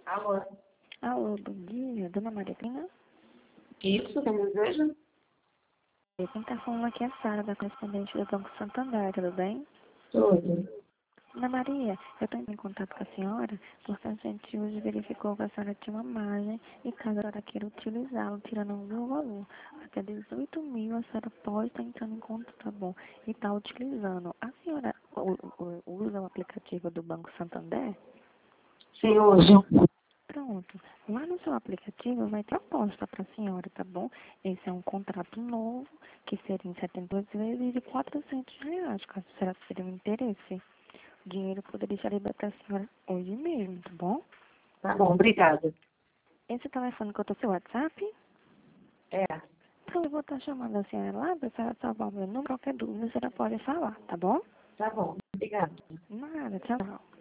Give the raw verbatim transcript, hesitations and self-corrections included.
Alô? Alô, bom dia, dona Maria Cristina? Isso, quem deseja? Quem está falando aqui é a Sara, da correspondente do Banco Santander, tudo bem? Tudo. Dona Maria, eu estou em contato com a senhora porque a gente hoje verificou que a senhora tinha uma margem e caso a senhora queira utilizá-lo, tirando um do valor, até dezoito mil, a senhora pode estar entrando em conta, tá bom? E está utilizando. A senhora u- u- usa o aplicativo do Banco Santander? Sim, hoje. Pronto. Lá no seu aplicativo vai ter proposta para a senhora, tá bom? Esse é um contrato novo, que seria em setenta e dois vezes de quatrocentos reais, caso a senhora teria um interesse. O dinheiro poderia estar liberado para a senhora hoje mesmo, tá bom? Tá bom, obrigada. Esse telefone que eu tô seu WhatsApp? É, Então eu vou estar chamando a senhora lá para a senhora salvar o meu número. Qualquer dúvida, a senhora pode falar, tá bom? tá bom, obrigada. Nada, tchau.